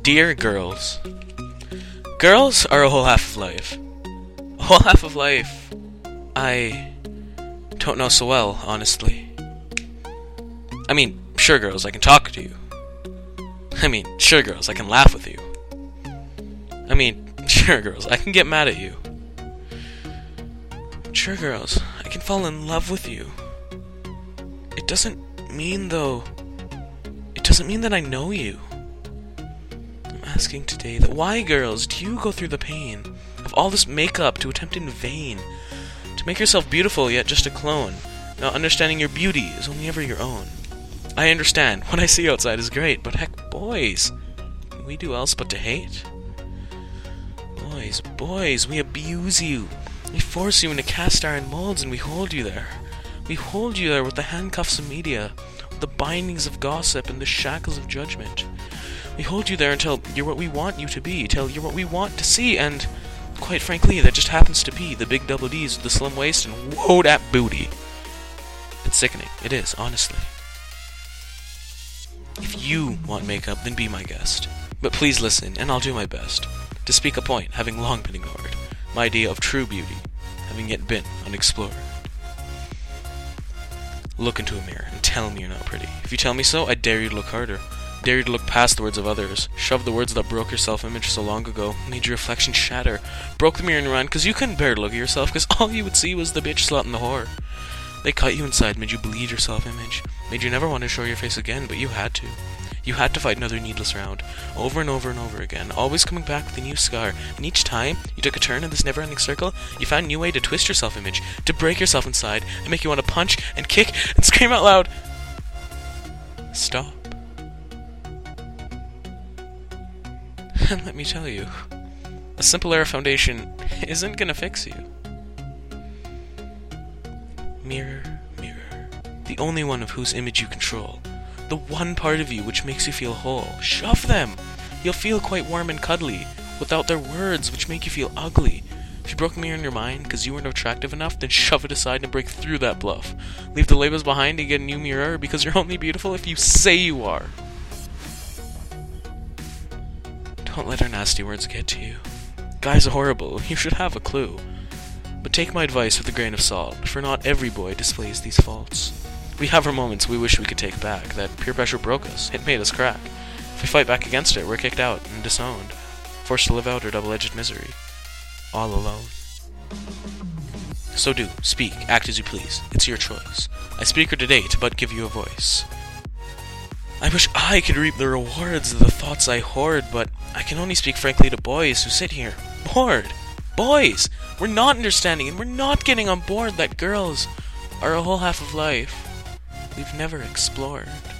Dear girls, girls are a whole half of life. A whole half of life I don't know so well, honestly. I mean, sure girls, I can talk to you. I mean, sure girls, I can laugh with you. I mean, sure girls, I can get mad at you. Sure girls, I can fall in love with you. It doesn't mean that I know you. I'm asking today that why, girls, do you go through the pain of all this makeup to attempt in vain to make yourself beautiful yet just a clone, not understanding your beauty is only ever your own? I understand, what I see outside is great, but heck, boys, can we do else but to hate? Boys, we abuse you. We force you into cast iron molds and we hold you there. We hold you there with the handcuffs of media, with the bindings of gossip and the shackles of judgment. We hold you there until you're what we want you to be, till you're what we want to see, and quite frankly, that just happens to be the big double D's with the slim waist and whoa that booty. It's sickening. It is, honestly. If you want makeup, then be my guest. But please listen, and I'll do my best to speak a point having long been ignored, my idea of true beauty having yet been unexplored. Look into a mirror and tell me you're not pretty. If you tell me so, I dare you to look harder. Dare you to look past the words of others. Shove the words that broke your self-image so long ago, made your reflection shatter. Broke the mirror and ran, cause you couldn't bear to look at yourself, cause all you would see was the bitch, slut, and the whore. They cut you inside, made you bleed your self-image. Made you never want to show your face again, but you had to. You had to fight another needless round, over and over and over again, always coming back with a new scar, and each time you took a turn in this never-ending circle, you found a new way to twist your self-image, to break yourself inside, and make you want to punch, and kick, and scream out loud. Stop. And let me tell you, a simple air foundation isn't gonna fix you. Mirror, mirror, the only one of whose image you control, the one part of you which makes you feel whole, shove them! You'll feel quite warm and cuddly, without their words which make you feel ugly. If you broke a mirror in your mind because you weren't attractive enough, then shove it aside and break through that bluff. Leave the labels behind and get a new mirror because you're only beautiful if you say you are. Don't let our nasty words get to you. Guys are horrible, you should have a clue. But take my advice with a grain of salt, for not every boy displays these faults. We have our moments we wish we could take back, that peer pressure broke us, it made us crack. If we fight back against it, we're kicked out and disowned, forced to live out our double-edged misery, all alone. So do, speak, act as you please, it's your choice. I speak here today to but give you a voice. I wish I could reap the rewards of the thoughts I hoard, but I can only speak frankly to boys who sit here, bored. Boys! We're not understanding and we're not getting on board that girls are a whole half of life we've never explored.